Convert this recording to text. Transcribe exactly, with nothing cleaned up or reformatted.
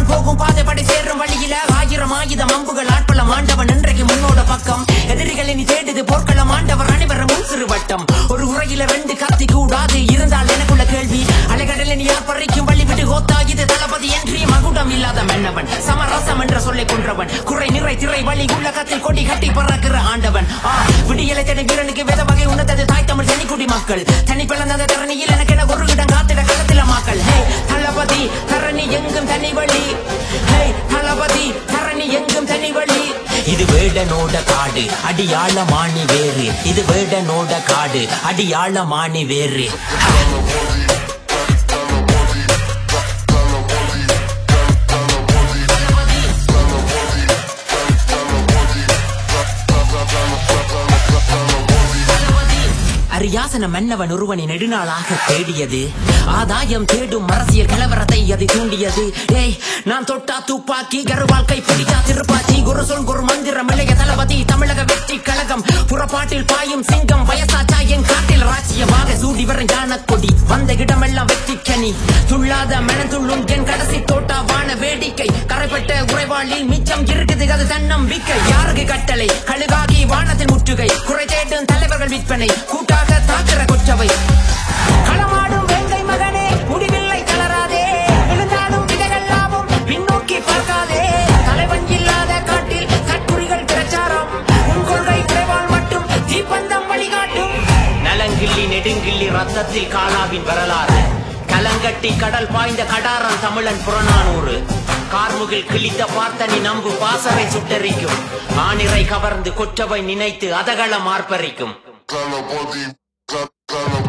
போகும் பாதைப்படி சேரும் வழியில ஆயிரம் ஆயுதம் அம்புகள் ஆட்பலம் ஆண்டவன் இன்றைக்கு முன்னோட பக்கம் எதிரிகளை நீ தேடுது போர்க்களம் ஆண்டவர் அனைவரும் முன் சிறு வட்டம் ஒரு உரையில ரெண்டு கத்தி கூடாது இருந்தால் எனக்குள்ள கேள்வி அலைகடலை நீ யார் பறிக்கும் வழி விட்டு கோத்தா இது தளபதி என்று மகுடம் இல்லாத மன்னவன் சமரசம் என்ற சொல்லை கொன்றவன் குறை நிறை திரை வழி உள்ளகத்தில் கொடி கட்டி பறக்கிற ஆண்டவன் விடியலை தேடி வீரனுக்கு வேத வகை உன்னதது தாய் தமிழ் தனிக்குடி மக்கள் தனி பிளந்த தரணியில் எனக்கு என ஒரு இடம் காத்திட களத்தில மக்கள் ஹே தளபதி தரணி எங்கும் தனி வழி ஹே தளபதி தரணி எங்கும் தனி வழி இது வேடனோட காடு அடியாள மாணி வேறு இது வேடனோட காடு அடியாள மாணி வேறு அரியாசன மன்னவன் ஒருவனை நெடுநாளாக தேடியது ஆதாயம் தேடும் அரசியல் கலவரத்தை அது தூண்டியது ஏய் நான் தொட்டா துப்பாக்கி கருவால் கை பிடித்தா திருப்பாச்சி குரு சொல் குரு மந்திரம் இளைய தளபதி தமிழக வெற்றி கழகம் புறப்பாட்டில் பாயும் சிங்கம் வயசாச்சா என் காட்டில் ராஜ்யமாக சூடி வரும் ஞான கொடி வந்த இடமெல்லாம் வெற்றி கனி துள்ளாத மனத்துள்ளும் என் கடைசி தோட்டா வான வேடிக்கை கரைப்பட்ட உறைவாளில் மிச்சம் இருக்குது அது தன்னம்பிக்கை யாருக்கு கட்டளை கழுகாகி வானத்தில் முற்றுகை குறை தேடும் தலைவர்கள் விற்பனை கூட்டாக தாக்குற கொச்சவை களமாடும் வெங்கை மகனே முடிவில்லை தளராதே விழுந்தாலும் விதைகள் லாபம் பின்னோக்கி பார்க்காதே தலைவன் இல்லாத காட்டில் கட்குறிகள் பிரச்சாரம் உன் கொள்கை குறைவால் மட்டும் தீப்பந்தம் வழிகாட்டும் நலங்கிள்ளி நெடுங்கிள்ளி ரத்தத்தில் காலாவின் வரலாறு கலங்கட்டி கடல் பாய்ந்த கடாரம் தமிழன் புறநானூறு கார்முகில் கிழித்த பார்த்தனி நம்பு பாசறை சுட்டரிக்கும் ஆணிரை கவர்ந்து கொற்றவை நினைத்து அதகள மார்பரிக்கும்